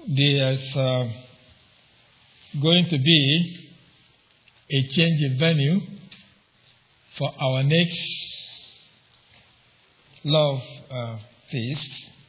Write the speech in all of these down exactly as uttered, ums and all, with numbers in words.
there's uh, going to be a change in venue for our next love uh, feast.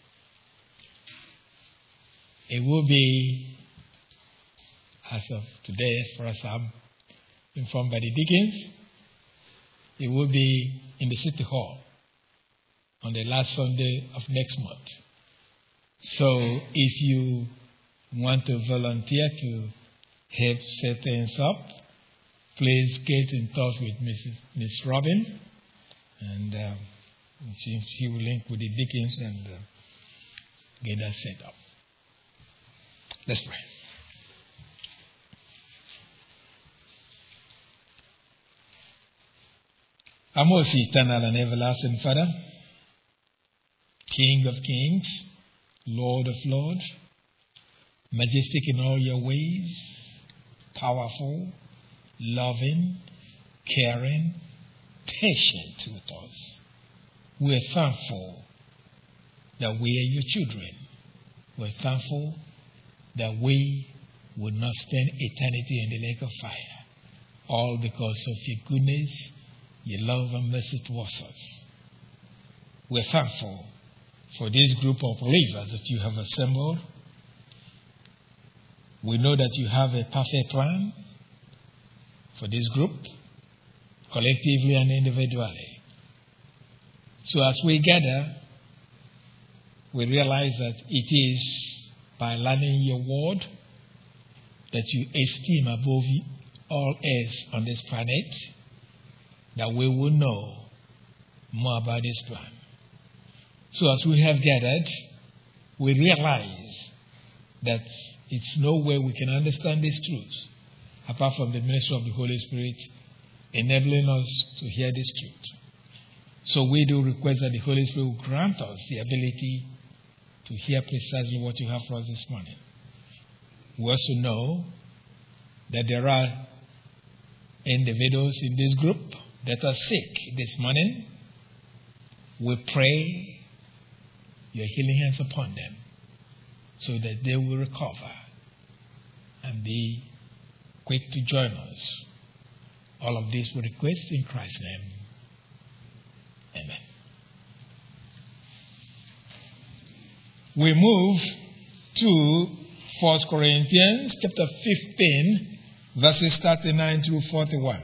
It will be, as of today, as far as I'm informed by the deacons, it will be in the City Hall on the last Sunday of next month. So if you want to volunteer to help set things up, please get in touch with Missus Miss Robin, and uh, she, she will link with the deacons and uh, get that set up. Let's pray. Our most eternal and everlasting Father, King of kings, Lord of lords, majestic in all your ways, powerful, loving, caring, patient with us. We're thankful that we are your children. We're thankful that we would not spend eternity in the lake of fire, all because of your goodness, your love and mercy towards us. We're thankful for this group of believers that you have assembled. We know that you have a perfect plan for this group, collectively and individually. So as we gather, we realize that it is by learning your word that you esteem above all else on this planet, that we will know more about this plan. So as we have gathered, we realize that it's no way we can understand this truth apart from the ministry of the Holy Spirit enabling us to hear this truth. So we do request that the Holy Spirit will grant us the ability to hear precisely what you have for us this morning. We also know that there are individuals in this group that are sick this morning. We pray your healing hands upon them so that they will recover and be quick to join us. All of this we request in Christ's name. Amen. We move to First Corinthians chapter fifteen, verses thirty-nine through forty-one.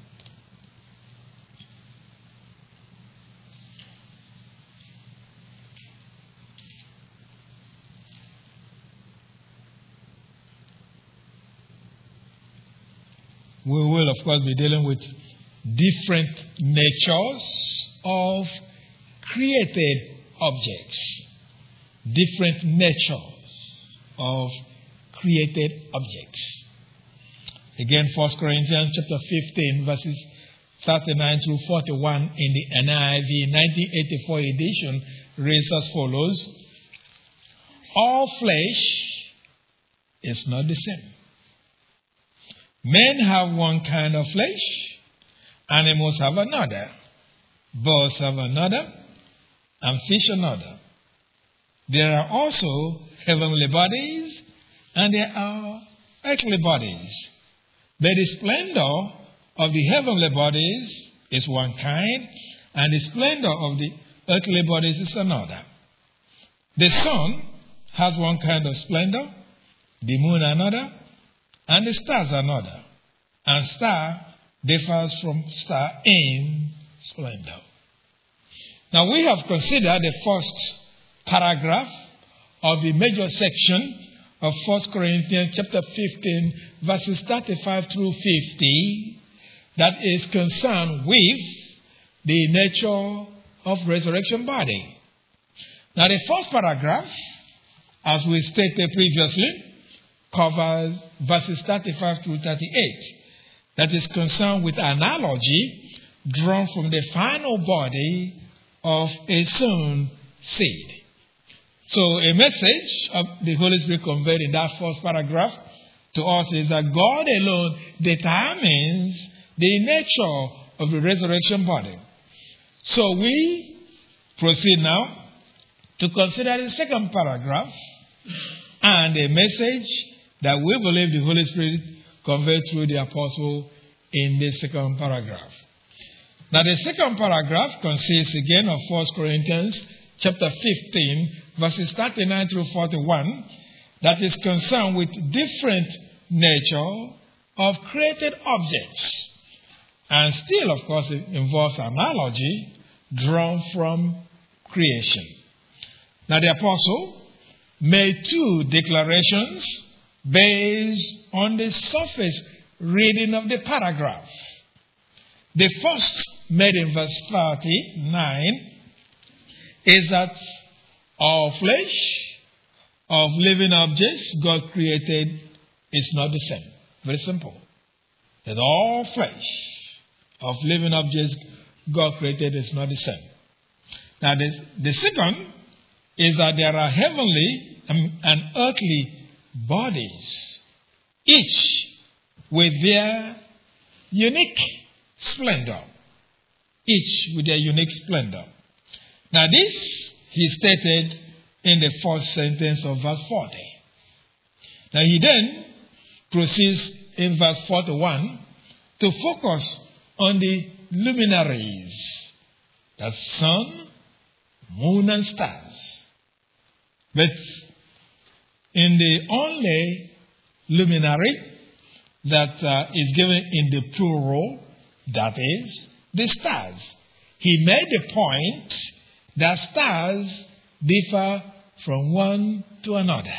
We will, of course, be dealing with different natures of created objects. Different natures of created objects. Again, First Corinthians chapter fifteen, verses thirty-nine through forty-one in the N I V nineteen eighty-four edition reads as follows. All flesh is not the same. Men have one kind of flesh, animals have another, birds have another, and fish another. There are also heavenly bodies, and there are earthly bodies. But the splendor of the heavenly bodies is one kind, and the splendor of the earthly bodies is another. The sun has one kind of splendor, the moon another, and the stars another. And star differs from star in splendor. Now we have considered the first paragraph of the major section of First Corinthians chapter fifteen, verses thirty-five through fifty, that is concerned with the nature of resurrection body. Now the first paragraph, as we stated previously, covers verses thirty-five through thirty-eight. That is concerned with analogy drawn from the final body of a sown seed. So a message of the Holy Spirit conveyed in that first paragraph to us is that God alone determines the nature of the resurrection body. So we proceed now to consider the second paragraph, and a message that we believe the Holy Spirit conveyed through the apostle in the second paragraph. Now, the second paragraph consists again of First Corinthians chapter fifteen, verses thirty-nine through forty-one, that is concerned with different nature of created objects. And still, of course, it involves analogy drawn from creation. Now, the apostle made two declarations based on the surface reading of the paragraph. The first, made in verse thirty-nine, is that all flesh of living objects God created is not the same. Very simple. That all flesh of living objects God created is not the same. Now, the, the second is that there are heavenly and earthly bodies, each with their unique splendor. Each with their unique splendor. Now, this he stated in the first sentence of verse forty. Now, he then proceeds in verse forty-one to focus on the luminaries, the sun, moon, and stars. But in the only luminary that uh, is given in the plural, that is, the stars, he made the point that stars differ from one to another.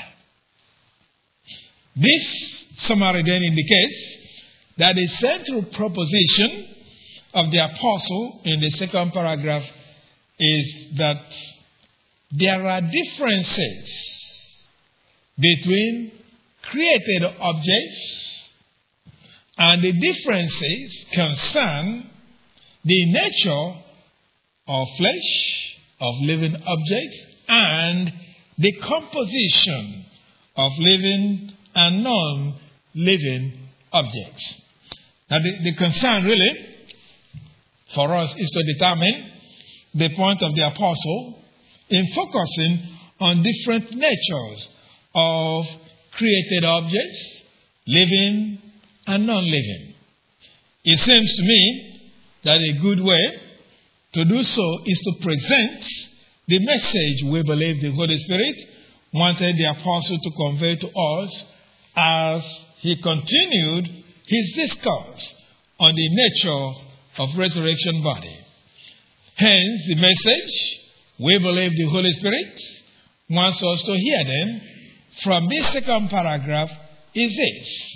This summary then indicates that the central proposition of the apostle in the second paragraph is that there are differences between created objects, and the differences concern the nature of flesh, of living objects, and the composition of living and non-living objects. Now, the, the concern really for us is to determine the point of the apostle in focusing on different natures of created objects, living and non-living. It seems to me that a good way to do so is to present the message we believe the Holy Spirit wanted the apostle to convey to us as he continued his discourse on the nature of resurrection body. Hence, the message we believe the Holy Spirit wants us to hear then from this second paragraph is this: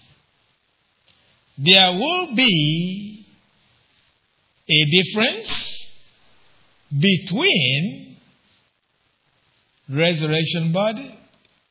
there will be a difference between resurrection body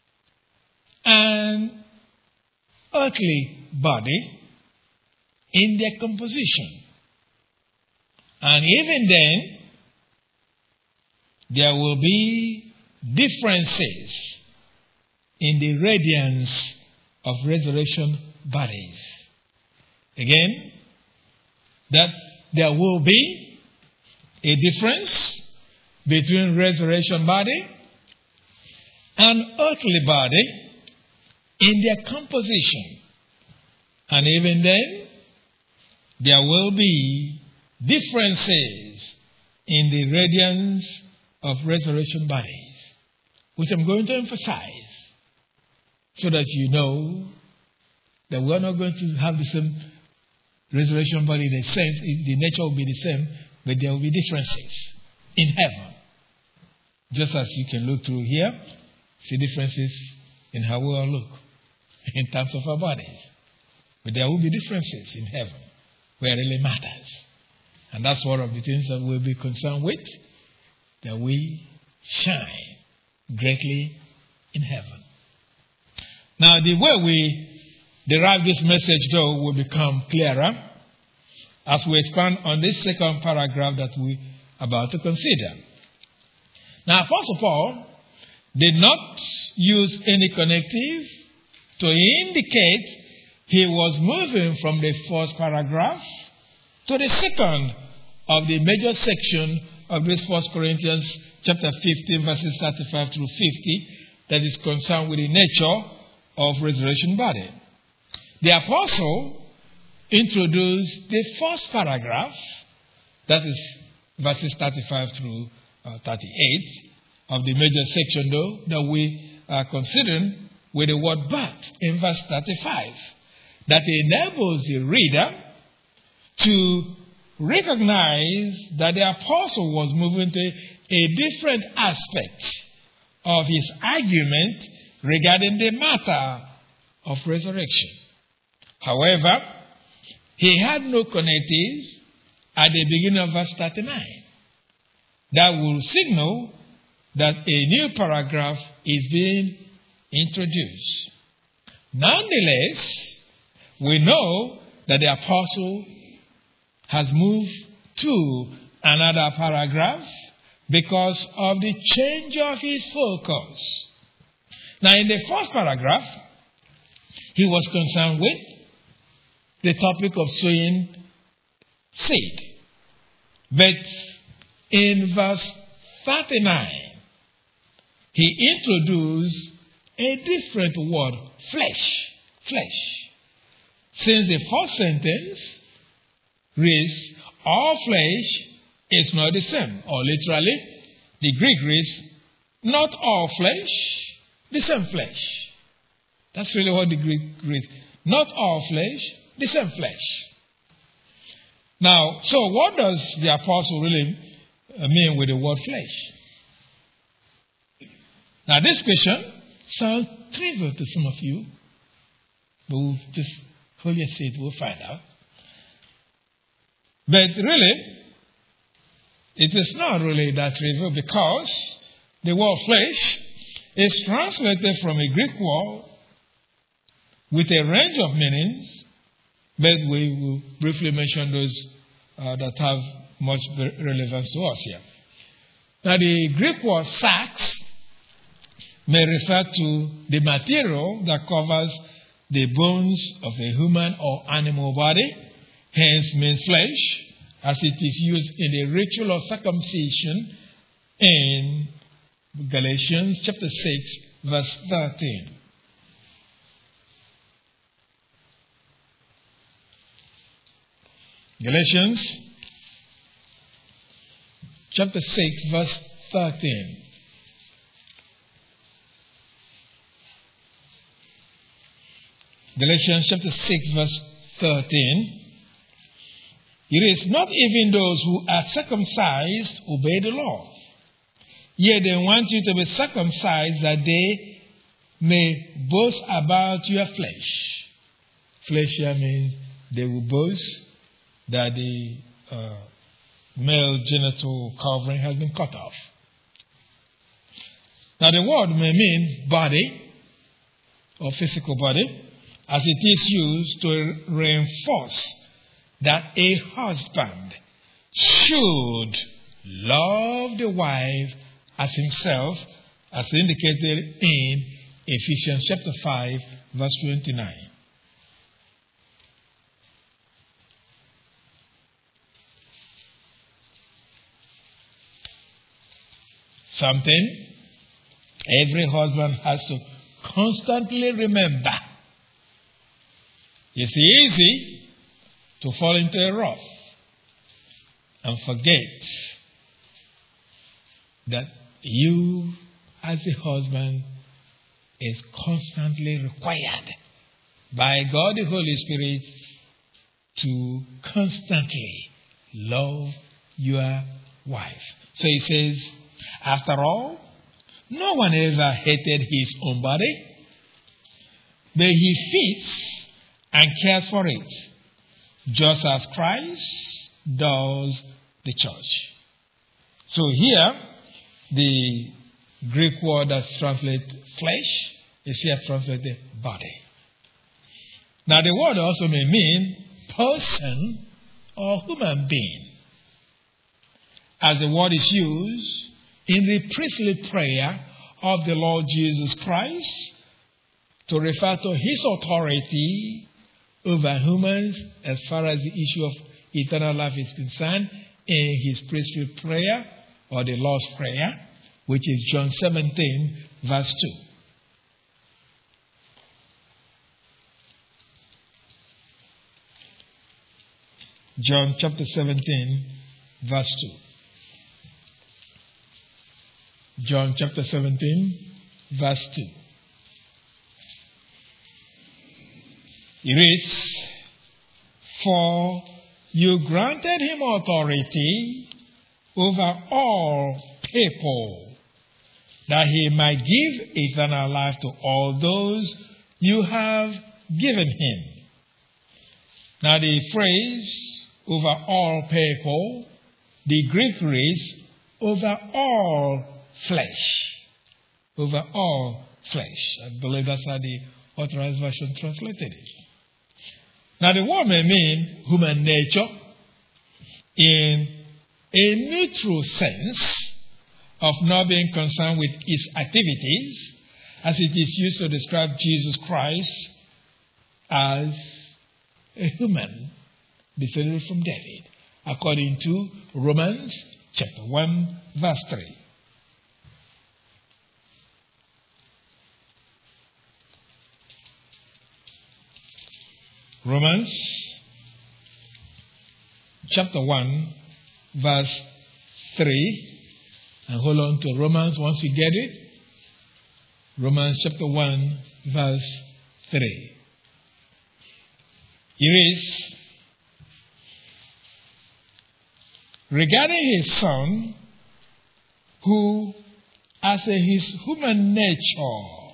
and earthly body in their composition. And even then, there will be differences in the radiance of resurrection bodies. Again, that there will be a difference between resurrection body and earthly body in their composition. And even then, there will be differences in the radiance of resurrection bodies, which I'm going to emphasize so that you know that we're not going to have the same resurrection body in the sense, the nature will be the same, but there will be differences in heaven. Just as you can look through here, see differences in how we all look in terms of our bodies. But there will be differences in heaven where it really matters. And that's one of the things that we'll be concerned with, that we shine greatly in heaven. Now, the way we derive this message, though, will become clearer as we expand on this second paragraph that we're about to consider. Now, Apostle Paul did not use any connective to indicate he was moving from the first paragraph to the second of the major section of this First Corinthians chapter fifteen, verses thirty-five through fifty, that is concerned with the nature of resurrection body. The apostle introduced the first paragraph, that is verses thirty-five through uh, thirty-eight of the major section, though, that we are considering with the word but in verse thirty-five, that enables the reader to recognize that the apostle was moving to a different aspect of his argument regarding the matter of resurrection. However, he had no connective at the beginning of verse thirty-nine. That will signal that a new paragraph is being introduced. Nonetheless, we know that the apostle has moved to another paragraph because of the change of his focus. Now, in the first paragraph, he was concerned with the topic of sowing seed. But in verse thirty-nine, he introduced a different word, flesh. Flesh. Since the first sentence reads, all flesh is not the same. Or literally, the Greek reads, not all flesh, the same flesh. That's really what the Greek reads. Not all flesh, the same flesh. Now, so what does the apostle really mean with the word flesh? Now, this question sounds trivial to some of you, but we'll just hold your seat, we'll find out. But really, it is not really that trivial because the word flesh is translated from a Greek word with a range of meanings, but we will briefly mention those uh, that have much relevance to us here. Now, the Greek word sarx may refer to the material that covers the bones of a human or animal body, hence means flesh, as it is used in the ritual of circumcision in Galatians chapter six, verse thirteen. Galatians chapter six, verse thirteen. Galatians chapter six, verse thirteen. It is not even those who are circumcised obey the law. Yet they want you to be circumcised that they may boast about your flesh. Flesh here means they will boast that the uh, male genital covering has been cut off. Now the word may mean body or physical body, as it is used to reinforce that a husband should love the wife as himself, as indicated in Ephesians chapter five, verse twenty-nine. Something every husband has to constantly remember. It's easy to fall into a rut and forget that you, as a husband, is constantly required by God the Holy Spirit to constantly love your wife. So he says, after all, no one ever hated his own body, but he feeds and cares for it, just as Christ does the church. So here, the Greek word that's translated flesh is here translated body. Now the word also may mean person or human being, as the word is used in the priestly prayer of the Lord Jesus Christ to refer to his authority over humans as far as the issue of eternal life is concerned in his priestly prayer or the Lord's Prayer, which is John seventeen, verse two. John chapter seventeen, verse two. John chapter seventeen, verse two. It reads, "For you granted him authority over all people, that he might give eternal life to all those you have given him." Now the phrase, over all people, the Greek reads, over all flesh. Over all flesh. I believe that's how the Authorized Version translated it. Now the word may mean human nature in a neutral sense of not being concerned with its activities, as it is used to describe Jesus Christ as a human descended from David, according to Romans chapter one, verse three. Romans chapter one, verse three. And hold on to Romans once we get it. Romans chapter one, verse three. It is, regarding his son, who as a, his human nature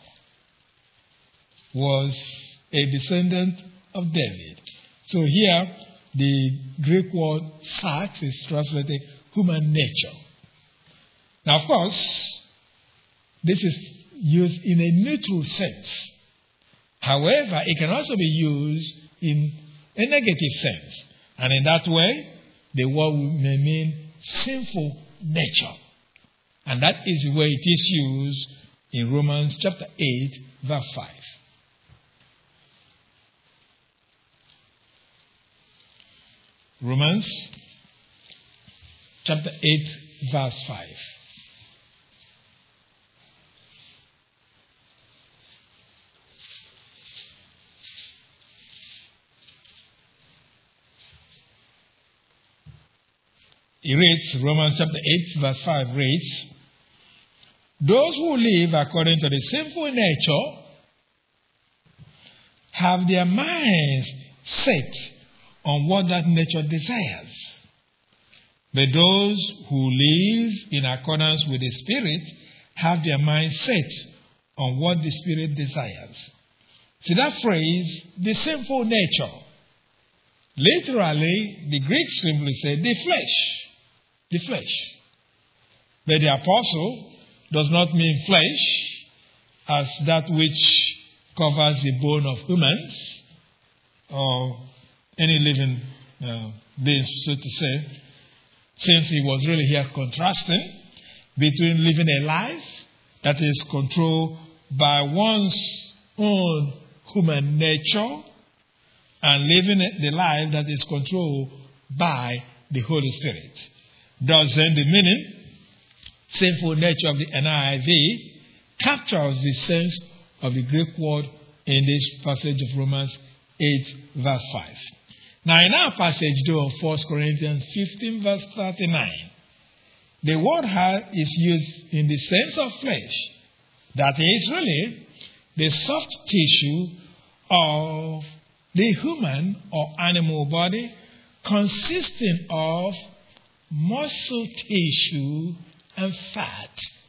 was a descendant of David. So here, the Greek word sarx is translated human nature. Now, of course, this is used in a neutral sense. However, it can also be used in a negative sense. And in that way, the word may mean sinful nature. And that is the way it is used in Romans chapter eight, verse five. Romans chapter eight, verse five. It reads, Romans chapter eight, verse five reads, "Those who live according to the sinful nature have their minds set on what that nature desires. But those who live in accordance with the Spirit have their minds set on what the Spirit desires." See that phrase, the sinful nature. Literally, the Greek simply said the flesh. The flesh. But the apostle does not mean flesh as that which covers the bone of humans or any living uh, being, so to say, since he was really here contrasting between living a life that is controlled by one's own human nature and living the life that is controlled by the Holy Spirit. Thus then the meaning, sinful nature of the N I V captures the sense of the Greek word in this passage of Romans eight, verse five. Now in our passage though of First Corinthians fifteen, verse thirty-nine, the word is used in the sense of flesh. That is really the soft tissue of the human or animal body consisting of muscle tissue and fat.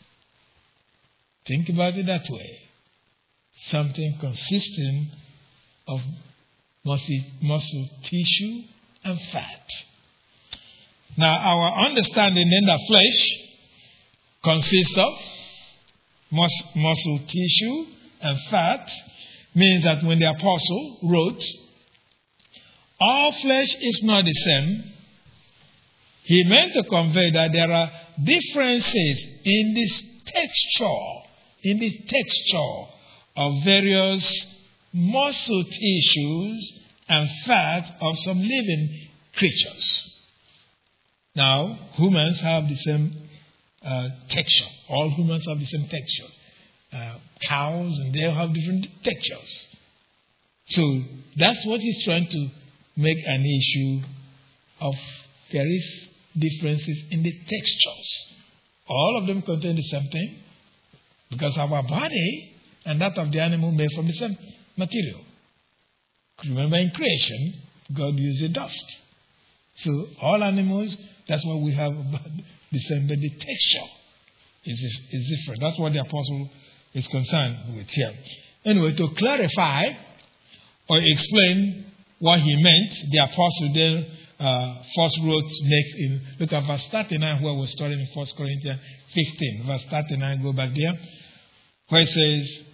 Think about it that way. Something consisting of muscle, muscle tissue and fat. Now, our understanding then that flesh consists of mus- muscle tissue and fat means that when the apostle wrote, all flesh is not the same, he meant to convey that there are differences in this texture, in the texture of various muscle tissues and fat of some living creatures. Now, humans have the same uh, texture. All humans have the same texture. Uh, cows, and they have different textures. So, that's what he's trying to make an issue of there is differences in the textures. All of them contain the same thing because our body and that of the animal made from the same material. Remember in creation, God used the dust. So all animals, that's what we have about the same, but the texture is, is different. That's what the apostle is concerned with here. Anyway, to clarify or explain what he meant, the apostle then uh, first wrote next in, look at verse thirty-nine where we're studying in First Corinthians fifteen. Verse thirty-nine, go back there, where it says,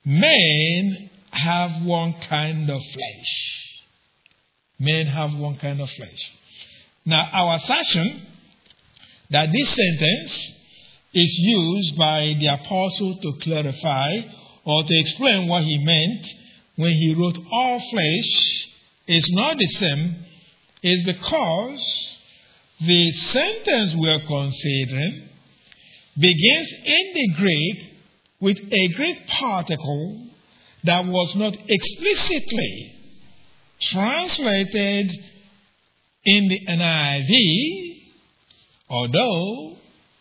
men have one kind of flesh. Men have one kind of flesh. Now, our assertion that this sentence is used by the apostle to clarify or to explain what he meant when he wrote all flesh is not the same, is because the sentence we are considering begins in the Greek with a Greek particle that was not explicitly translated in the N I V, although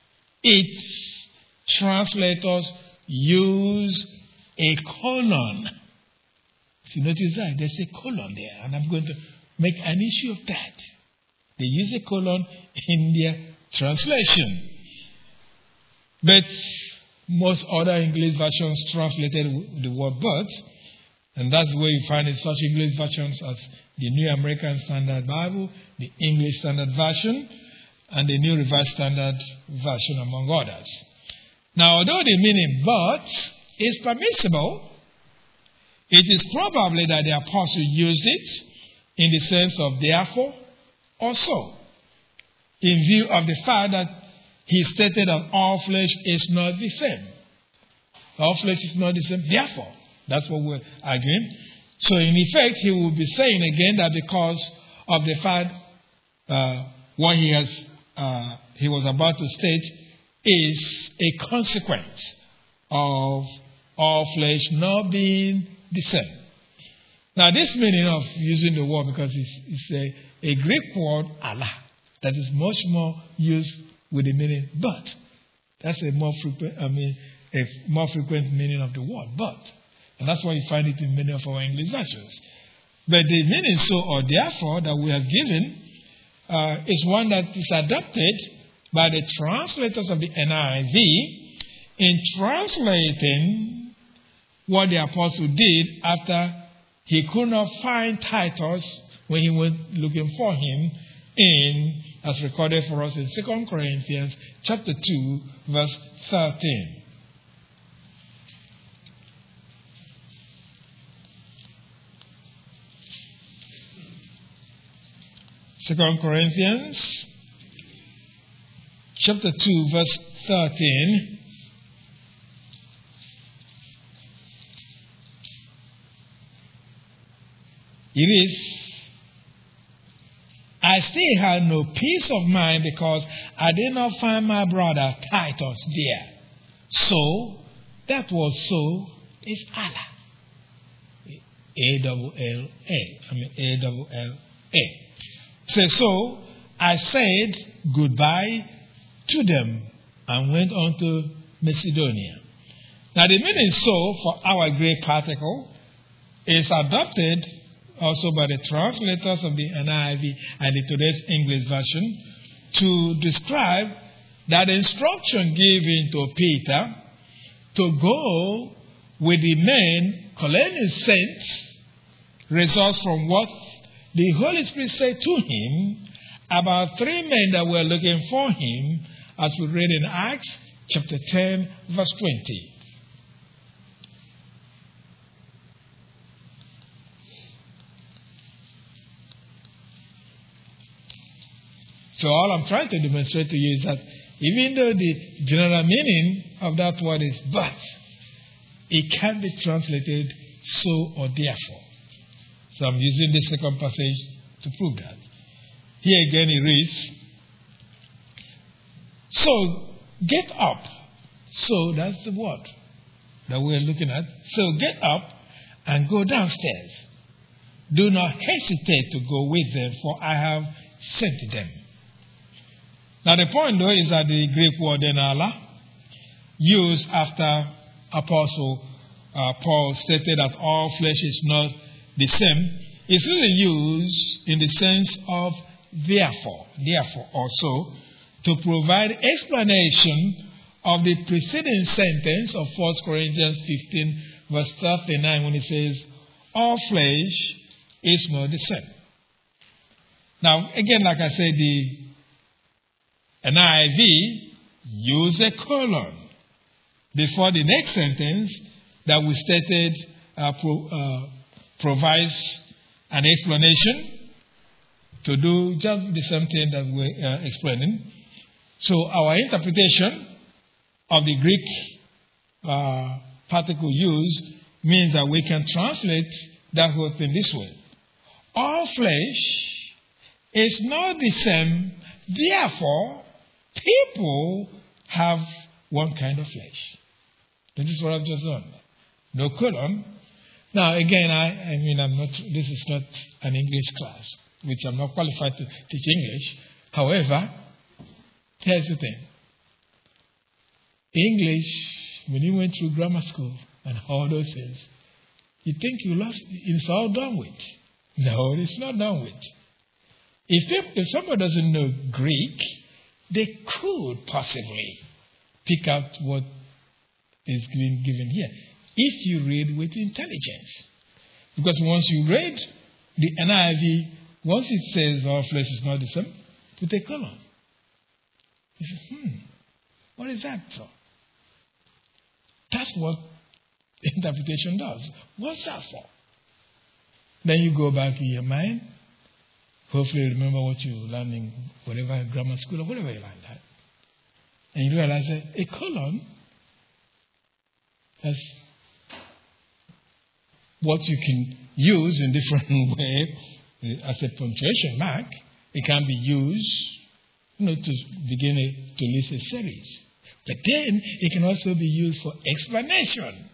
its translators use a colon. If you notice that, there's a colon there, and I'm going to make an issue of that. They use a colon in their translation. But most other English versions translated the word but, and that's where you find it, such English versions as the New American Standard Bible, the English Standard Version, and the New Revised Standard Version, among others. Now, although the meaning but is permissible, it is probably that the apostle used it in the sense of therefore or so, in view of the fact that he stated that all flesh is not the same. All flesh is not the same, therefore. That's what we're arguing. So in effect, he will be saying again that because of the fact uh, what he has uh, he was about to state is a consequence of all flesh not being the same. Now, this meaning of using the word, because it's, it's a, a Greek word, Allah, that is much more used with the meaning but. That's a more frequent, I mean, a more frequent meaning of the word but. And that's why you find it in many of our English versions. But the meaning so or therefore that we have given uh, is one that is adopted by the translators of the N I V in translating what the apostle did after he could not find Titus when he went looking for him in, as recorded for us in Second Corinthians chapter two, verse thirteen. Second Corinthians chapter two, verse thirteen. It is, I still had no peace of mind because I did not find my brother Titus there. So, that was so is Allah. A double L A. I mean A double L A. So, so I said goodbye to them and went on to Macedonia. Now the meaning so for our Greek particle is adopted also by the translators of the N I V and the today's English version to describe that instruction given to Peter to go with the men calling saints results from what the Holy Spirit said to him about three men that were looking for him, as we read in Acts chapter ten, verse twenty. So all I'm trying to demonstrate to you is that even though the general meaning of that word is but, it can be translated so or therefore. So I'm using the second passage to prove that. Here again it reads, so get up. So that's the word that we're looking at. So get up and go downstairs. Do not hesitate to go with them, for I have sent them. Now the point though is that the Greek word enala, used after Apostle uh, Paul stated that all flesh is not the same, is really used in the sense of therefore, therefore also, to provide explanation of the preceding sentence of First Corinthians fifteen verse thirty-nine when it says, all flesh is not the same. Now, again, like I said, the N I V use a colon before the next sentence that we stated uh, pro, uh, provides an explanation to do just the same thing that we're uh, explaining. So our interpretation of the Greek uh, particle used means that we can translate that whole thing this way. All flesh is not the same, therefore people have one kind of flesh. This is what I've just done. No colon. Now again, I, I mean, I'm not. This is not an English class, which I'm not qualified to teach English. However, here's the thing. English, when you went through grammar school and all those things, you think you lost. It's all done with. No, it's not done with. If people, if someone doesn't know Greek, they could possibly pick out what is being given here if you read with intelligence. Because once you read the N I V, once it says all flesh is not the same, put a colon. You say, hmm, what is that for? That's what interpretation does. What's that for? Then you go back in your mind. Hopefully you remember what you learned in whatever grammar school or whatever you learned that. And you realize that a colon is what you can use in different way as a punctuation mark. It can be used, you know, to begin a, to list a series. But then it can also be used for explanation.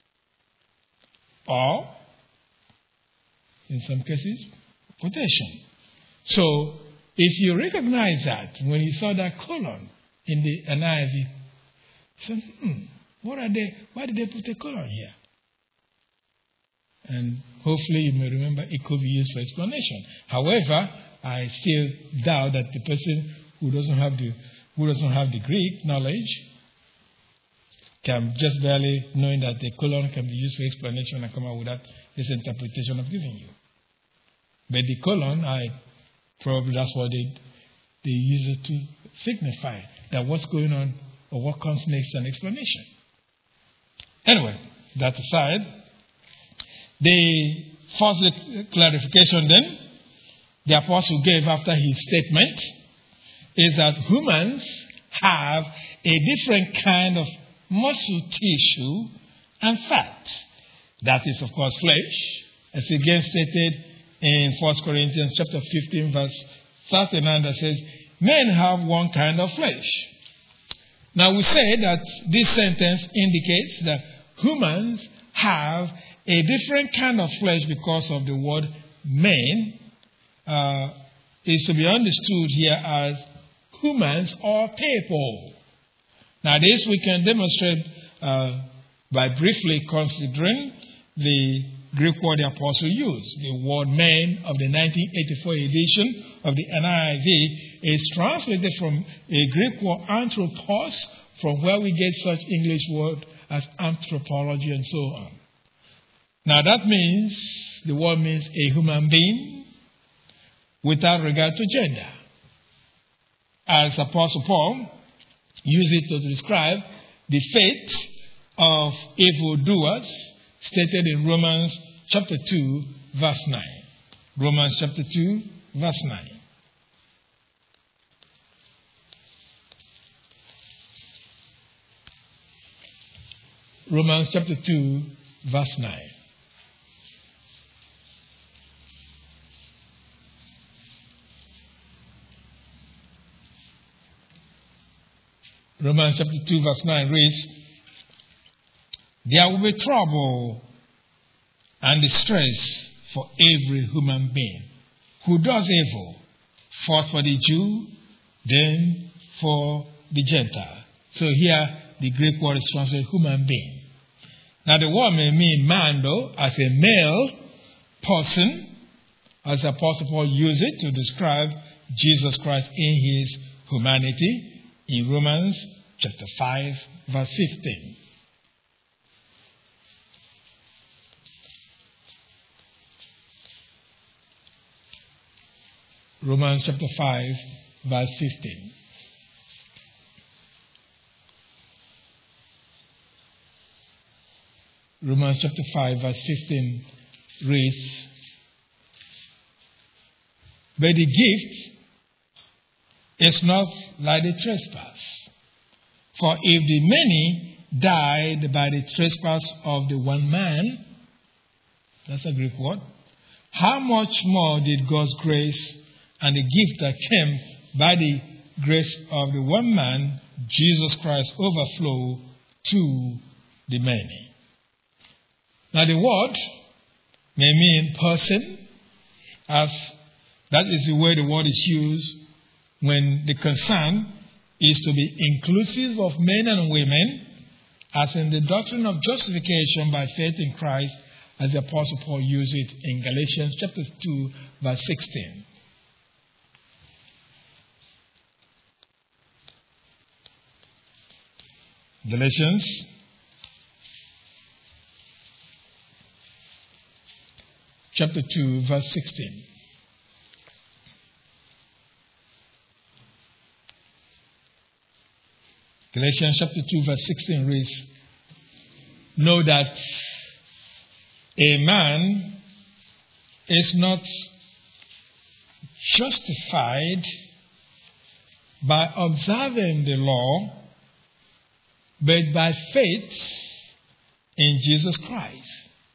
Or, in some cases, quotation. So, if you recognize that when you saw that colon in the N I V, you said, hmm, what are they, why did they put a colon here? And hopefully you may remember it could be used for explanation. However, I still doubt that the person who doesn't have the who doesn't have the Greek knowledge can just barely knowing that the colon can be used for explanation and come out with that this interpretation I've given you. But the colon, I probably that's what they they use it to signify that what's going on or what comes next an explanation. Anyway, that aside, the first clarification then the apostle gave after his statement is that humans have a different kind of muscle tissue and fat. That is, of course, flesh, as again stated in First Corinthians chapter fifteen, verse thirty-nine, that says, men have one kind of flesh. Now we say that this sentence indicates that humans have a different kind of flesh because of the word men. Uh, is to be understood here as humans or people. Now this we can demonstrate uh, by briefly considering the Greek word the apostle used. The word man of the nineteen eighty-four edition of the N I V is translated from a Greek word anthropos, from where we get such English word as anthropology and so on. Now that means, the word means a human being without regard to gender. As Apostle Paul used it to describe the fate of evildoers stated in Romans chapter two, verse nine. Romans chapter two, verse nine. Romans chapter two, verse nine. Romans chapter two, verse nine reads, there will be trouble and distress for every human being who does evil, First for the Jew, then for the Gentile. So here the Greek word is translated human being. Now the word may mean man though, as a male person, as Apostle Paul used it to describe Jesus Christ in his humanity in Romans chapter five, verse fifteen. Romans chapter five, verse fifteen. Romans chapter five, verse fifteen reads, "But the gift is not like the trespass. For if the many died by the trespass of the one man," that's a Greek word, "how much more did God's grace and the gift that came by the grace of the one man, Jesus Christ, overflow to the many?" Now the word may mean person, as that is the way the word is used when the concern is to be inclusive of men and women, as in the doctrine of justification by faith in Christ, as the Apostle Paul used it in Galatians chapter two, verse sixteen. Galatians chapter two, verse sixteen. Galatians chapter two, verse sixteen reads, "Know that a man is not justified by observing the law, but by faith in Jesus Christ.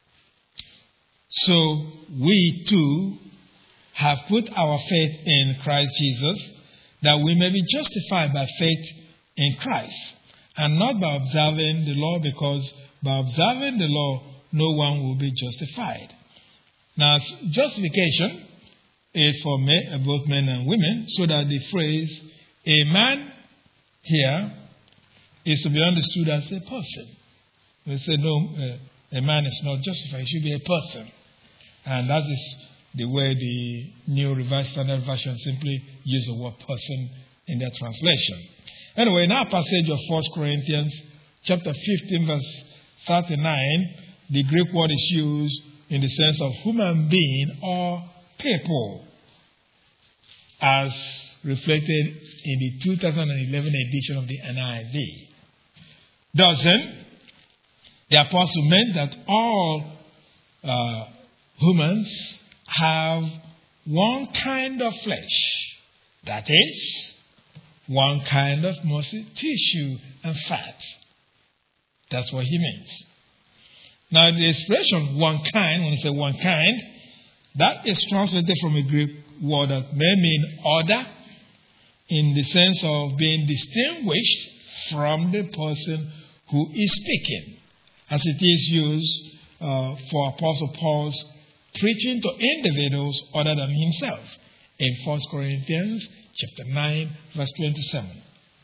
So we too have put our faith in Christ Jesus, that we may be justified by faith in Christ, and not by observing the law, because by observing the law no one will be justified." Now, justification is for men, both men and women, so that the phrase "a man" here is to be understood as a person. We say no, uh, a man is not justified; it should be a person, and that is the way the New Revised Standard Version simply use the word "person" in their translation. Anyway, in our passage of First Corinthians chapter fifteen, verse thirty-nine, the Greek word is used in the sense of human being or people, as reflected in the two thousand eleven edition of the N I V. Doesn't the apostle meant that all uh, humans have one kind of flesh, that is, one kind of muscle, tissue, and fat. That's what he means. Now, the expression "one kind," when you say "one kind," that is translated from a Greek word that may mean order, in the sense of being distinguished from the person who is speaking, as it is used uh, for Apostle Paul's preaching to individuals other than himself in First Corinthians chapter nine, verse twenty-seven.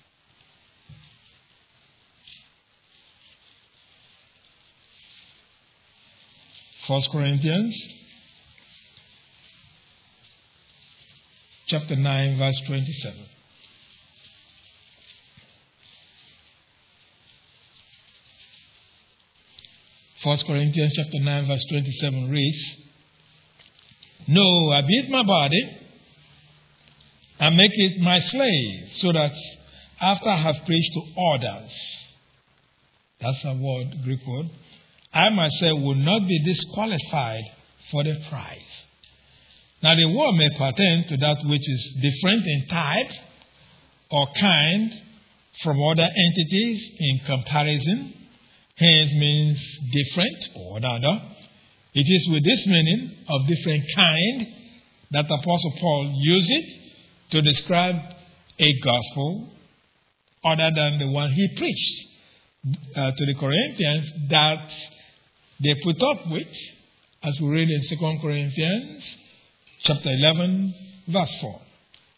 First Corinthians chapter nine, verse twenty-seven. First Corinthians chapter nine, verse twenty-seven reads, "No, I beat my body and make it my slave, so that after I have preached to others," that's a word, Greek word, "I myself will not be disqualified for the prize." Now the word may pertain to that which is different in type or kind from other entities in comparison, hence means different or another. It is with this meaning of different kind that Apostle Paul used it to describe a gospel other than the one he preached uh, to the Corinthians, that they put up with, as we read in Second Corinthians chapter eleven, verse four.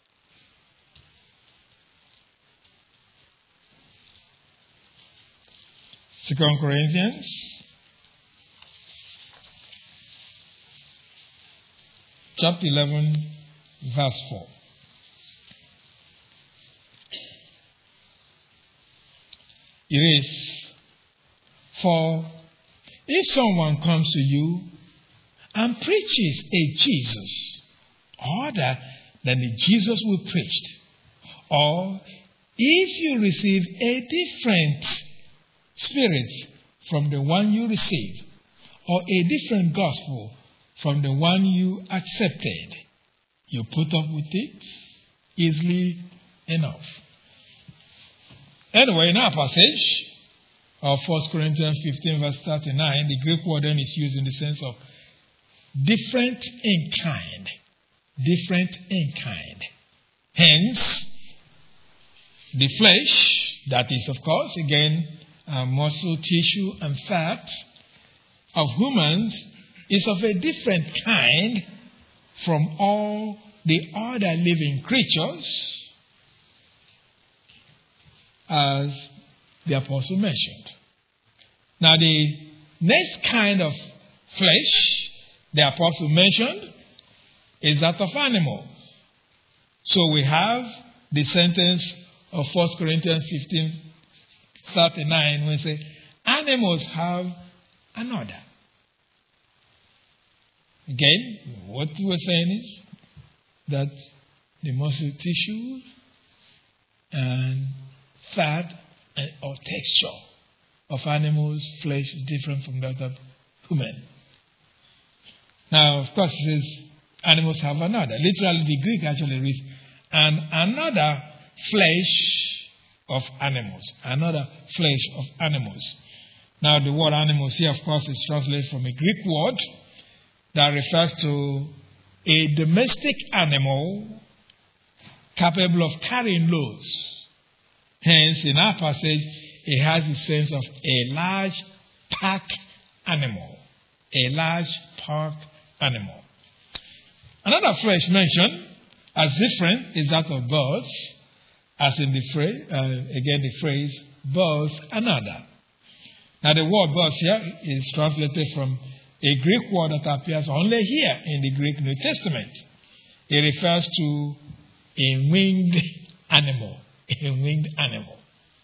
Second Corinthians chapter eleven, verse four. It is, for if someone comes to you and preaches a Jesus other than the Jesus we preached, or if you receive a different spirit from the one you received, or a different gospel from the one you accepted, you put up with it easily enough. Anyway, in our passage of First Corinthians fifteen, verse thirty-nine, the Greek word then is used in the sense of different in kind. Different in kind. Hence, the flesh, that is, of course, again, uh, muscle, tissue, and fat of humans is of a different kind from all the other living creatures, as the apostle mentioned. Now, the next kind of flesh the apostle mentioned is that of animals. So we have the sentence of First Corinthians fifteen thirty-nine when it says, animals have another. Again, what we're saying is that the muscle tissue and fat and, or texture of animals' flesh is different from that of human. Now, of course, it says animals have another. Literally, the Greek actually reads, and another flesh of animals. Another flesh of animals. Now, the word animals here, of course, is translated from a Greek word that refers to a domestic animal capable of carrying loads. Hence, in our passage, it has the sense of a large pack animal. A large pack animal. Another flesh mentioned as different is that of birds, as in the phrase, uh, again, the phrase, birds another. Now, the word birds here is translated from a Greek word that appears only here in the Greek New Testament. It refers to a winged animal. A winged animal.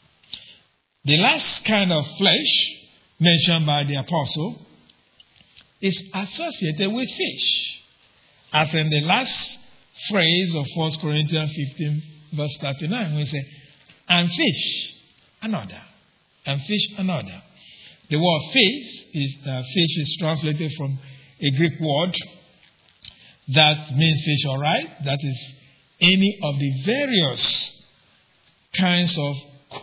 The last kind of flesh mentioned by the apostle is associated with fish, as in the last phrase of First Corinthians fifteen, verse thirty-nine, when it says, and fish another, and fish another. The word fish is uh, fish is translated from a Greek word that means fish, all right. That is any of the various kinds of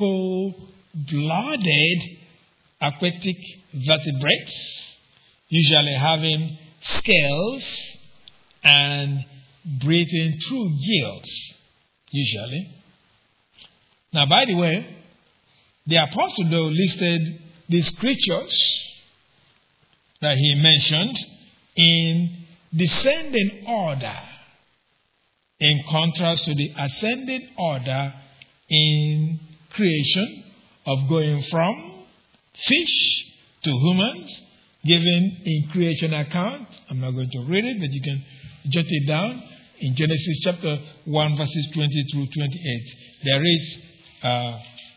cold-blooded aquatic vertebrates, usually having scales and breathing through gills, usually. Now, by the way, the apostle, though, listed these creatures that he mentioned in descending order, in contrast to the ascending order in creation of going from fish to humans, given in creation account. I'm not going to read it, but you can jot it down in Genesis chapter one, verses twenty through twenty-eight. There is uh,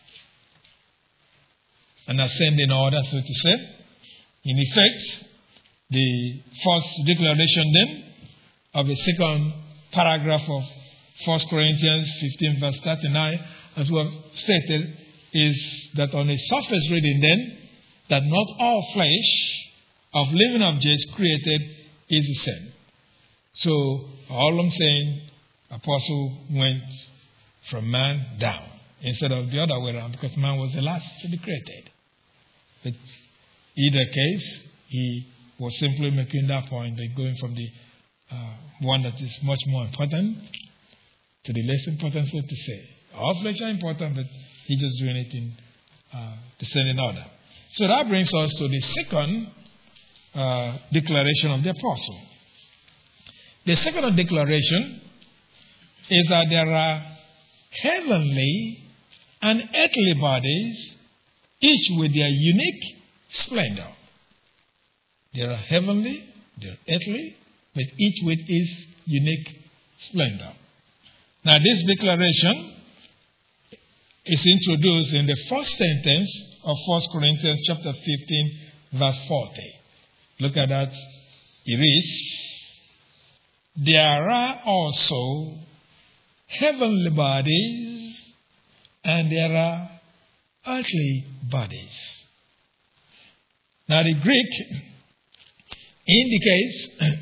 an ascending order, so to say. In effect, the first declaration then of the second paragraph of First Corinthians fifteen, verse thirty-nine, as we have stated, is that on a surface reading then, that not all flesh of living objects created is the same. So, all I'm saying, apostle went from man down instead of the other way around, because man was the last to be created. But either case, he was simply making that point, that going from the uh, one that is much more important to the less important, so to say. All flesh are important, but he's just doing it in uh, descending order. So that brings us to the second uh, declaration of the apostle. The second declaration is that there are heavenly and earthly bodies each with their unique splendor. They are heavenly, they are earthly, but each with its unique splendor. Now, this declaration is introduced in the first sentence of First Corinthians chapter fifteen, verse forty. Look at that. It reads, there are also heavenly bodies and there are earthly bodies. Now, the Greek indicates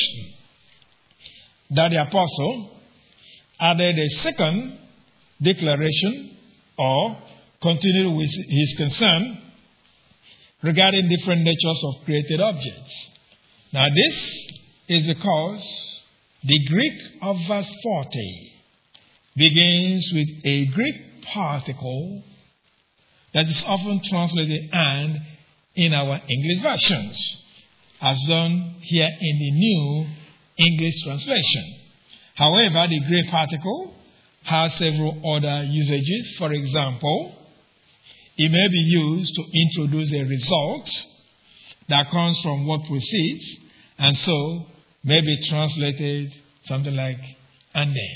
that the apostle added a second declaration or continued with his concern regarding different natures of created objects. Now, this is because the Greek of verse forty begins with a Greek particle that is often translated and in our English versions, as done here in the New English Translation. However, the Greek particle has several other usages. For example, it may be used to introduce a result that comes from what precedes, and so may be translated something like and then.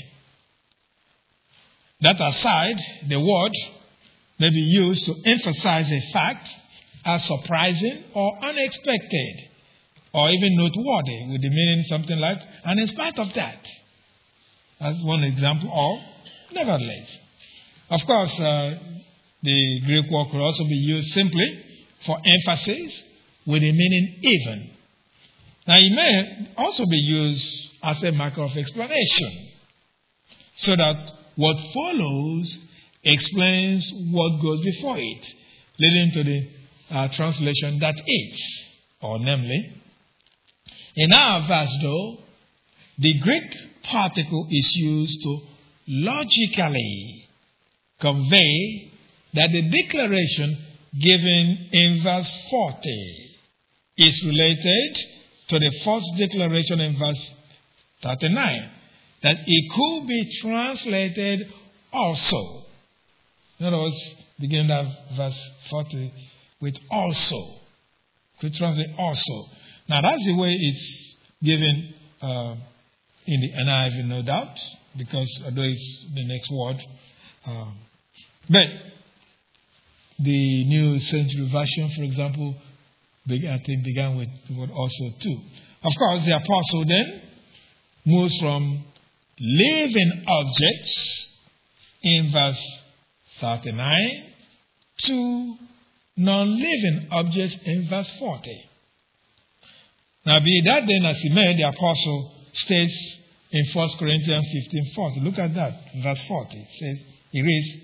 That aside, the word may be used to emphasize a fact as surprising or unexpected, or even noteworthy, with the meaning something like, and in spite of that. That's one example of nevertheless. Of course, uh, the Greek word could also be used simply for emphasis with the meaning even. Now, it may also be used as a marker of explanation, so that what follows explains what goes before it, leading to the uh, translation that is, or namely. In our verse, though, the Greek particle is used to logically convey that the declaration given in verse forty is related to the first declaration in verse thirty-nine, that it could be translated also. In other words, beginning of verse forty with also. Could translate also. Now, that's the way it's given uh, in the N I V, no doubt, because although it's the next word. Uh, but the New Century Version, for example, I think began with the word also too. Of course, the apostle then moves from living objects in verse thirty-nine to non-living objects in verse forty. Now, be that then as it may, the apostle states in First Corinthians fifteen forty. Look at that, verse forty. It says, he reads,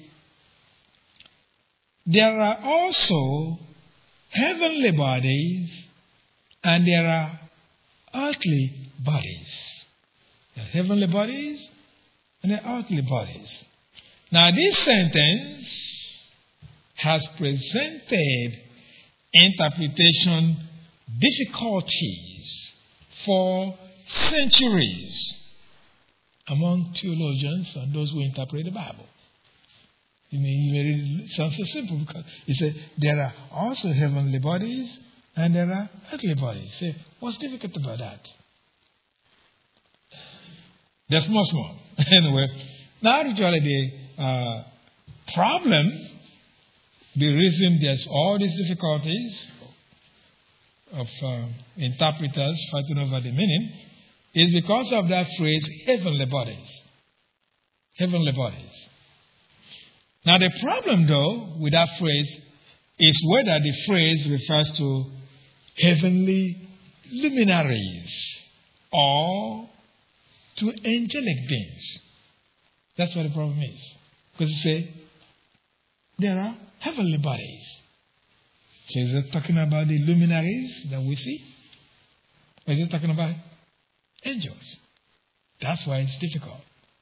there are also heavenly bodies and there are earthly bodies. There are heavenly bodies and there are earthly bodies. Now, this sentence has presented interpretation difficulties for centuries among theologians and those who interpret the Bible. You mean, it sounds so simple because it says there are also heavenly bodies and there are earthly bodies. Say, what's difficult about that? There's much more. Anyway, now actually the uh, problem, the reason there's all these difficulties of uh, interpreters fighting over the meaning is because of that phrase, heavenly bodies. Heavenly bodies. Now, the problem, though, with that phrase is whether the phrase refers to heavenly luminaries or to angelic beings. That's what the problem is. Because it says there are heavenly bodies. So is it talking about the luminaries that we see? Or is it talking about angels? That's why it's difficult.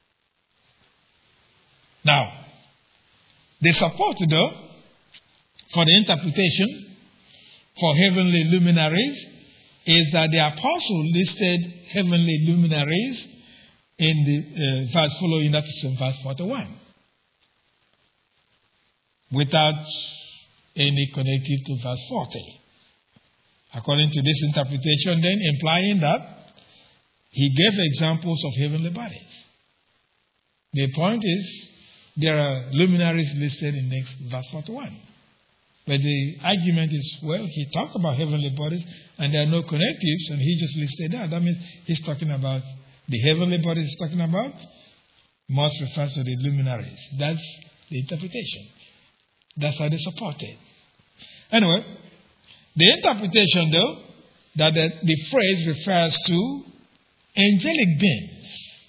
Now, the support, though, for the interpretation for heavenly luminaries is that the apostle listed heavenly luminaries in the uh, verse following, that is in verse forty-one. Without any connective to verse forty. According to this interpretation, then, implying that he gave examples of heavenly bodies. The point is, there are luminaries listed in next verse forty-one. But the argument is, well, he talked about heavenly bodies and there are no connectives, and he just listed that. That means he's talking about the heavenly bodies he's talking about, must refer to the luminaries. That's the interpretation. That's how they support it. Anyway, the interpretation, though, that the, the phrase refers to angelic beings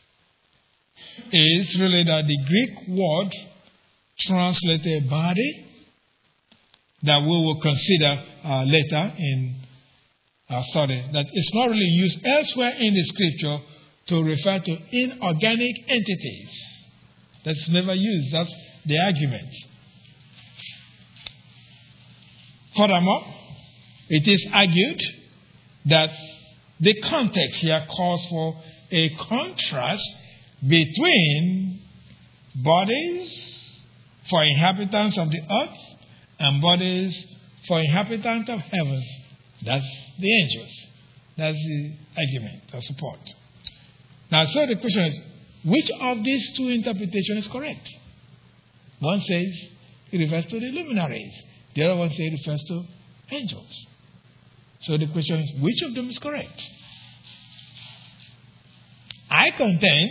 is really that the Greek word translated body that we will consider uh, later in our study, that it's not really used elsewhere in the scripture to refer to inorganic entities. That's never used. That's the argument. Furthermore, it is argued that the context here calls for a contrast between bodies for inhabitants of the earth and bodies for inhabitants of heaven. That's the angels. That's the argument or support. Now, so the question is, which of these two interpretations is correct? One says it refers to the luminaries. The other one says it refers to angels. So the question is, which of them is correct? I contend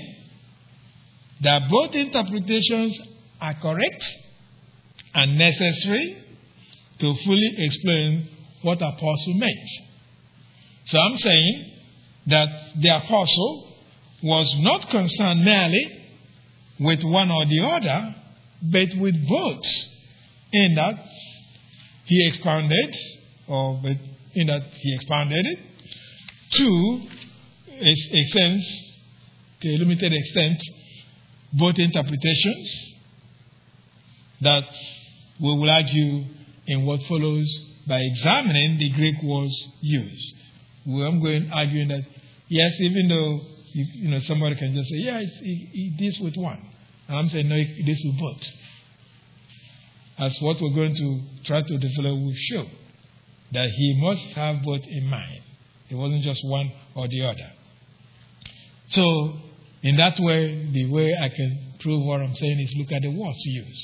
that both interpretations are correct and necessary to fully explain what apostle meant. So I'm saying that the apostle was not concerned merely with one or the other, but with both, in that he expounded, or in that he expounded it, to a extent, to a limited extent, both interpretations that we will argue in what follows by examining the Greek words used. We are going arguing that, yes, even though you, you know somebody can just say, yeah, it's, he, he deals with one. And I'm saying, no, he deals with both. As what we're going to try to develop will show, that he must have both in mind. It wasn't just one or the other. So, in that way, the way I can prove what I'm saying is look at the words used.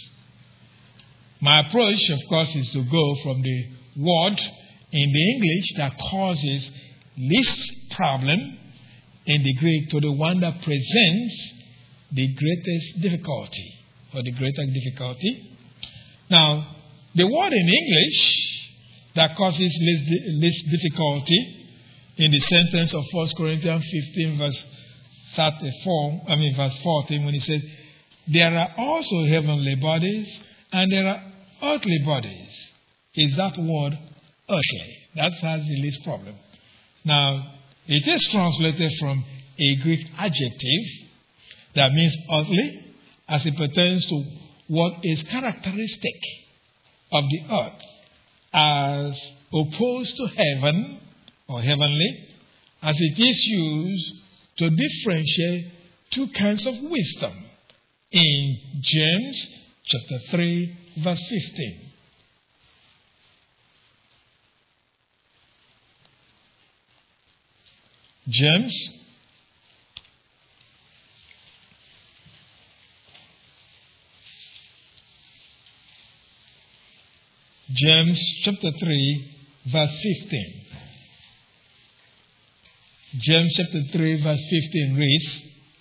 My approach, of course, is to go from the word in the English that causes least problem in the Greek to the one that presents the greatest difficulty, or the greater difficulty. Now, the word in English that causes least, least difficulty in the sentence of First Corinthians fifteen, verse thirty-four, I mean verse fourteen, when he says, there are also heavenly bodies and there are earthly bodies, is that word earthly. That has the least problem. Now, it is translated from a Greek adjective that means earthly, as it pertains to what is characteristic of the earth, as opposed to heaven or heavenly, as it is used to differentiate two kinds of wisdom in James chapter three, verse fifteen. James James chapter three, verse fifteen. James chapter three, verse fifteen reads,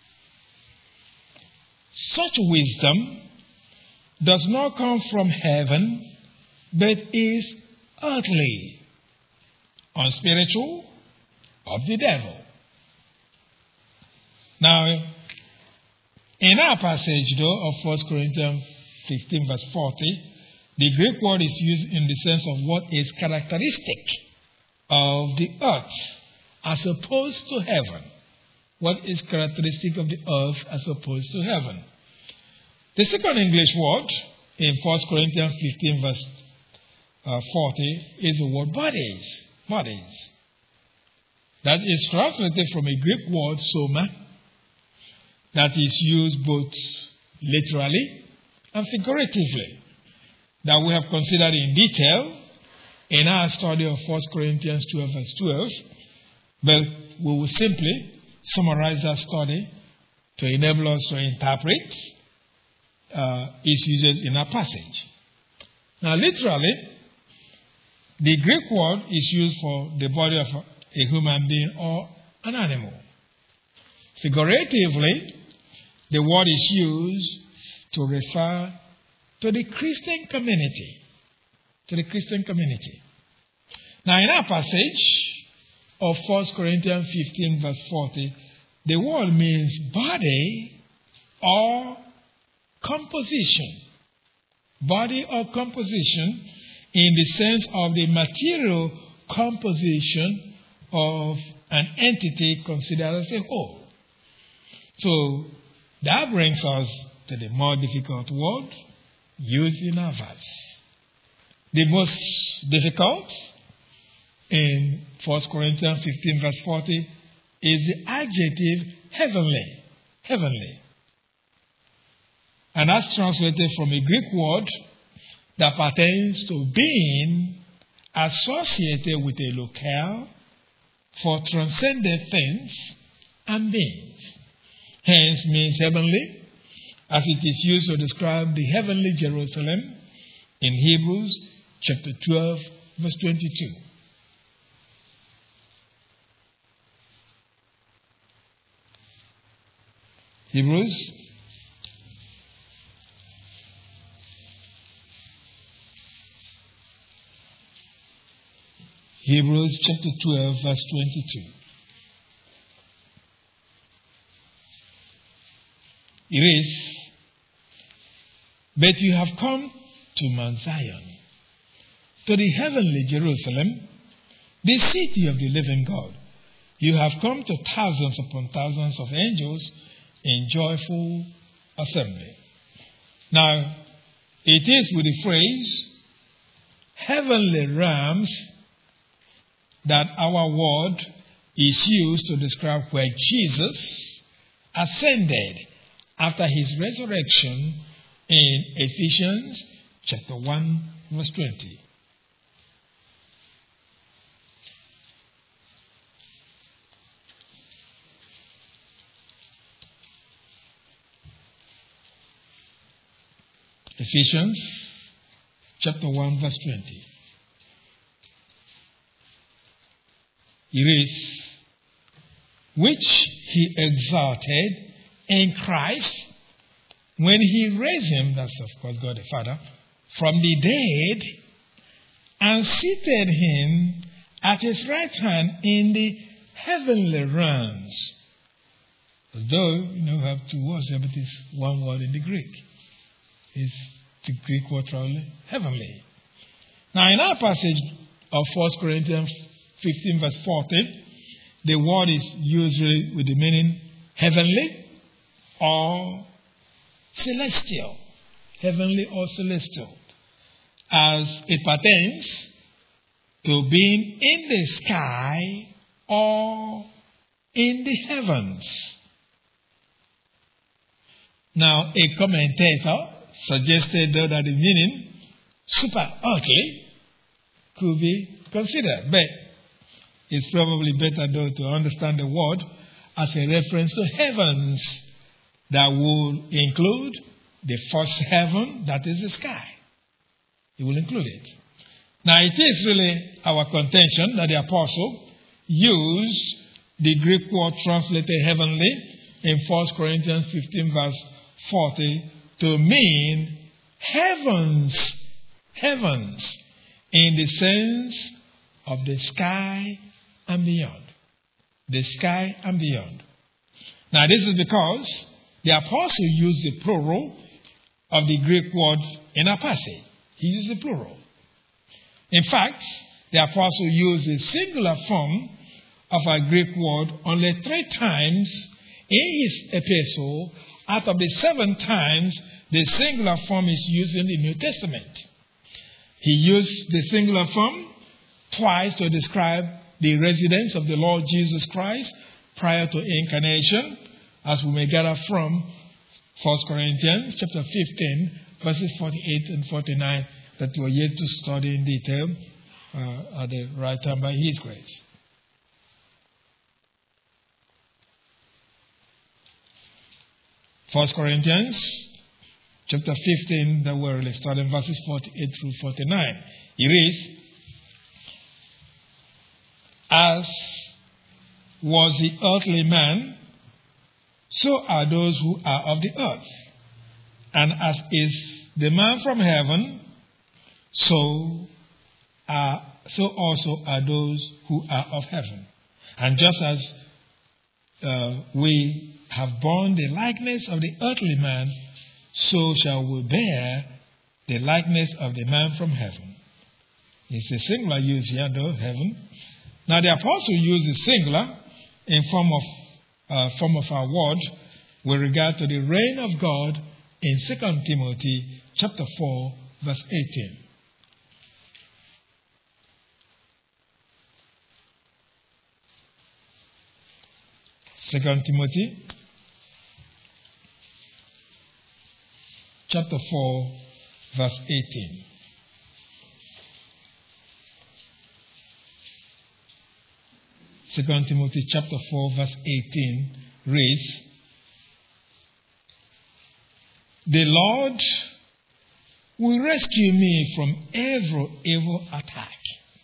such wisdom does not come from heaven, but is earthly, unspiritual, of the devil. Now, in our passage, though, of First Corinthians fifteen, verse forty, the Greek word is used in the sense of what is characteristic of the earth as opposed to heaven. What is characteristic of the earth as opposed to heaven? The second English word in First Corinthians fifteen, verse uh, forty is the word bodies. Bodies. That is translated from a Greek word, soma, that is used both literally and figuratively. that we have considered in detail in our study of First Corinthians twelve, verse twelve, but we will simply summarize our study to enable us to interpret uh, its uses in our passage. Now, literally, the Greek word is used for the body of a human being or an animal. Figuratively, the word is used to refer to the Christian community. To the Christian community. Now, in our passage of First Corinthians fifteen, verse forty, the word means body or composition. Body or composition in the sense of the material composition of an entity considered as a whole. So, that brings us to the more difficult word used in our verse. The most difficult in First Corinthians fifteen, verse forty, is the adjective heavenly. Heavenly. And that's translated from a Greek word that pertains to being associated with a locale for transcendent things and beings. Hence means heavenly, as it is used to describe the heavenly Jerusalem in Hebrews chapter twelve, verse twenty-two. Hebrews Hebrews chapter twelve, verse twenty-two. It is, but you have come to Mount Zion, to the heavenly Jerusalem, the city of the living God. You have come to thousands upon thousands of angels in joyful assembly. Now, it is with the phrase, heavenly realms, that our word is used to describe where Jesus ascended after his resurrection in Ephesians chapter one, verse twenty. Ephesians chapter one, verse twenty. It is, which he exalted in Christ when he raised him, that's of course God the Father, from the dead and seated him at his right hand in the heavenly realms. Though, you know, we have two words here, but it's one word in the Greek. It's the Greek word probably heavenly. Now, in our passage of First Corinthians fifteen, verse forty, the word is used really with the meaning heavenly or celestial. Heavenly or celestial. As it pertains to being in the sky or in the heavens. Now, a commentator suggested that the meaning super earthly could be considered, but it's probably better though to understand the word as a reference to heavens that will include the first heaven, that is the sky. It will include it. Now, it is really our contention that the apostle used the Greek word translated heavenly in First Corinthians fifteen, verse forty, to mean heavens, heavens, in the sense of the sky and beyond. The sky and beyond. Now, this is because the apostle used the plural of the Greek word in our passage. He used the plural. In fact, the apostle used the singular form of a Greek word only three times in his epistle out of the seven times the singular form is used in the New Testament. He used the singular form twice to describe the residence of the Lord Jesus Christ prior to incarnation, as we may gather from First Corinthians chapter fifteen, verses forty-eight and forty-nine, that we are yet to study in detail uh, at the right time by His grace. First Corinthians chapter fifteen, that we're studying verses forty-eight through forty-nine. It reads, "As was the earthly man, so are those who are of the earth. And as is the man from heaven, so are so also are those who are of heaven. And just as uh, we have borne the likeness of the earthly man, so shall we bear the likeness of the man from heaven." It's a singular use here, though, heaven. Now the apostle uses singular in form of uh, form of our word with regard to the reign of God in Second Timothy chapter four, verse eighteen. Second Timothy chapter four, verse eighteen. Second Timothy chapter four, verse eighteen reads, "The Lord will rescue me from every evil attack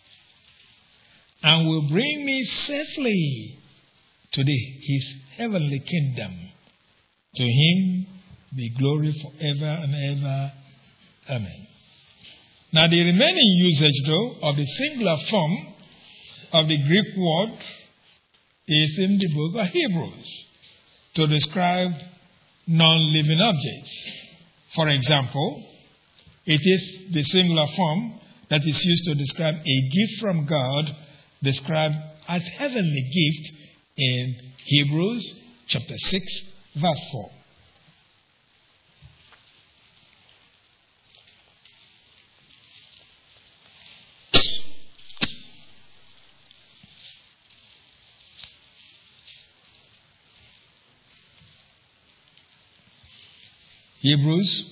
and will bring me safely to the, His heavenly kingdom. To Him be glory forever and ever. Amen." Now the remaining usage, though, of the singular form of the Greek word is in the book of Hebrews to describe non-living objects. For example, it is the singular form that is used to describe a gift from God, described as heavenly gift in Hebrews chapter six, verse four. Hebrews,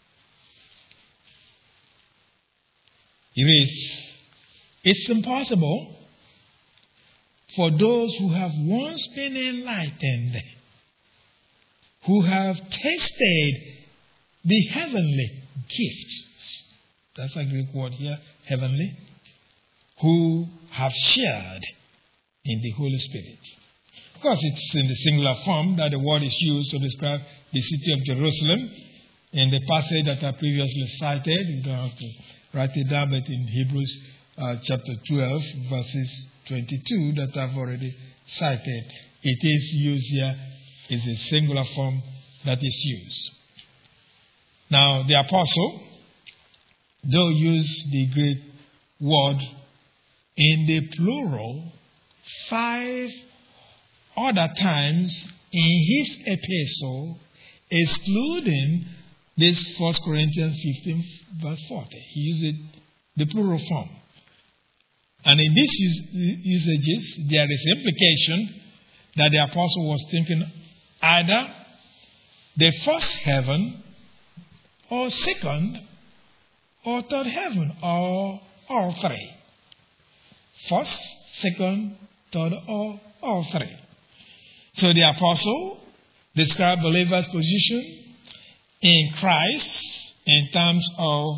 it is, it's impossible for those who have once been enlightened, who have tasted the heavenly gifts, that's a Greek word here, heavenly, who have shared in the Holy Spirit. Of course, it's in the singular form that the word is used to describe the city of Jerusalem in the passage that I previously cited. You don't have to write it down, but in Hebrews uh, chapter twelve, verses twenty-two, that I've already cited, it is used here, is a singular form that is used. Now, the apostle, though use the Greek word in the plural five other times in his epistle, excluding this First Corinthians fifteen, verse forty. He used it, the plural form. And in these usages, there is implication that the apostle was thinking either the first heaven, or second, or third heaven, or all three. First, second, third, or all three. So the apostle described believers' position in Christ in terms of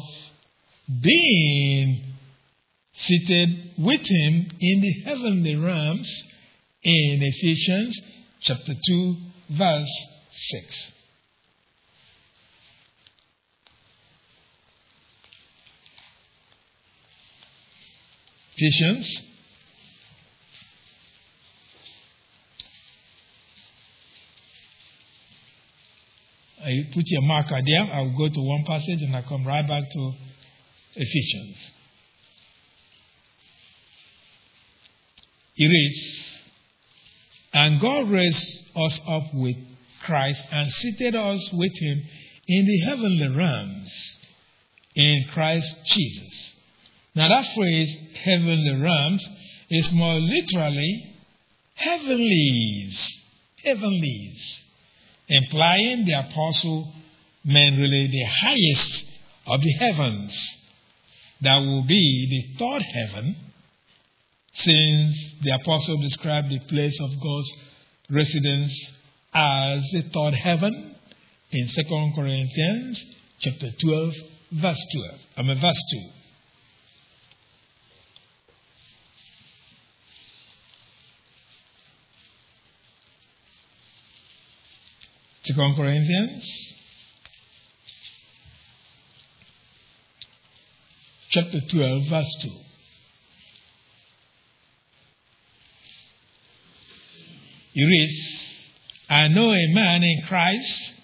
being seated with Him in the heavenly realms in Ephesians chapter two, verse six. Ephesians I put your marker there. I'll go to one passage and I'll come right back to Ephesians. It reads, "And God raised us up with Christ and seated us with Him in the heavenly realms in Christ Jesus." Now that phrase, heavenly realms, is more literally heavenlies. Heavenlies. Implying the apostle meant really the highest of the heavens, that will be the third heaven, since the apostle described the place of God's residence as the third heaven in Second Corinthians chapter twelve, verse twelve. I mean verse two. Second Corinthians chapter twelve, verse two. It reads, I know a man in Christ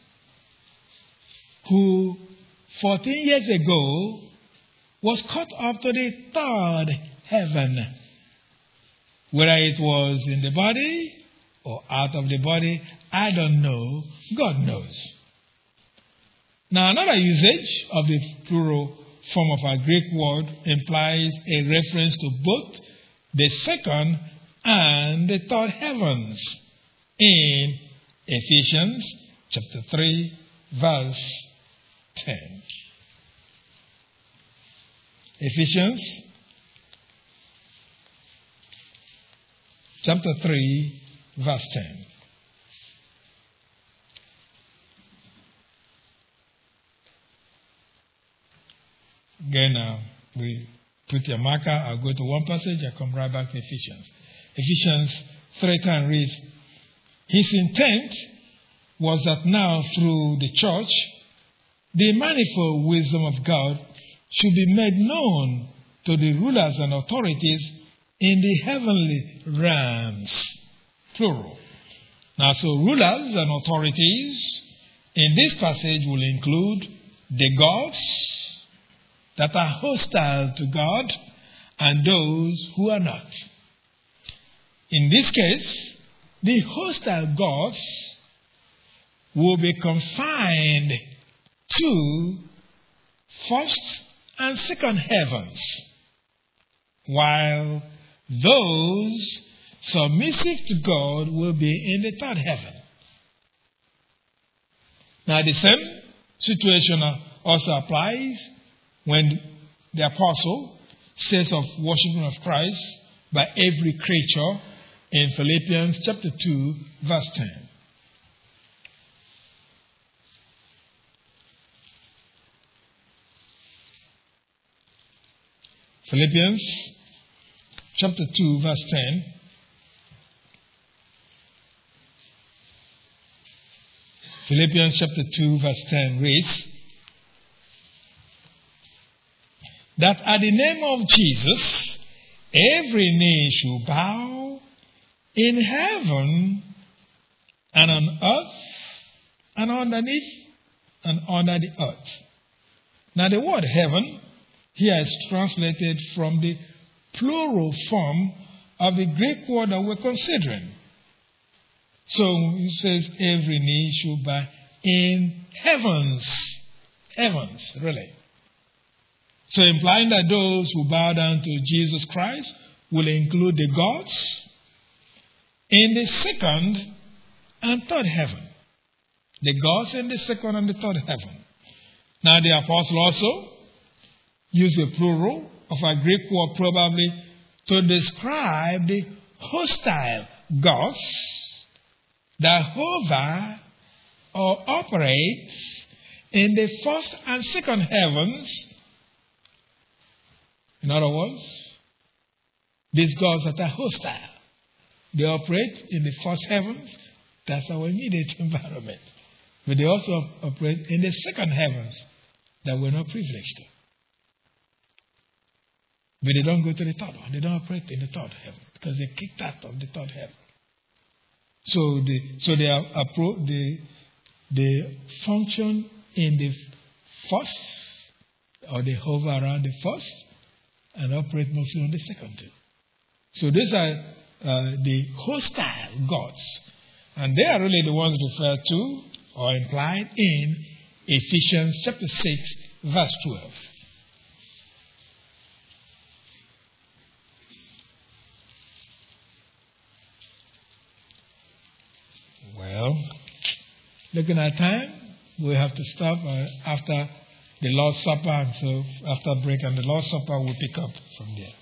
who fourteen years ago was caught up to the third heaven. Whether it was in the body or out of the body, I don't know. God knows. Now, another usage of the plural form of our Greek word implies a reference to both the second and the third heavens in Ephesians chapter three, verse ten. Ephesians chapter three, verse ten. Again, uh, we put your marker. I'll go to one passage. I'll come right back to Ephesians. Ephesians three ten reads, his intent was that now through the church, the manifold wisdom of God should be made known to the rulers and authorities in the heavenly realms. Plural. Now, so rulers and authorities in this passage will include the gods that are hostile to God and those who are not. In this case, the hostile gods will be confined to first and second heavens, while those submissive to God will be in the third heaven. Now, the same situation also applies when the apostle says of worshiping of Christ by every creature in Philippians chapter two, verse ten. Philippians chapter two, verse ten. Philippians chapter two, verse ten reads, that at the name of Jesus, every knee shall bow in heaven and on earth and underneath and under the earth. Now the word heaven here is translated from the plural form of the Greek word that we're considering. So it says every knee shall bow in heavens. Heavens, really. So implying that those who bow down to Jesus Christ will include the gods in the second and third heaven. The gods in the second and the third heaven. Now the apostle also used a plural of a Greek word probably to describe the hostile gods that hover or operate in the first and second heavens. In other words, these gods that are hostile, they operate in the first heavens. That's our immediate environment. But they also operate in the second heavens that we're not privileged to. But they don't go to the third one. They don't operate in the third heaven because they're kicked out of the third heaven. So they, so they are appro- they, they function in the first, or they hover around the first, and operate mostly on the second too. So these are uh, the hostile gods. And they are really the ones referred to or implied in Ephesians chapter six, verse twelve. Well, looking at time, we have to stop uh, after the Lord's Supper, and so after break and the Lord's Supper, we'll pick up from there.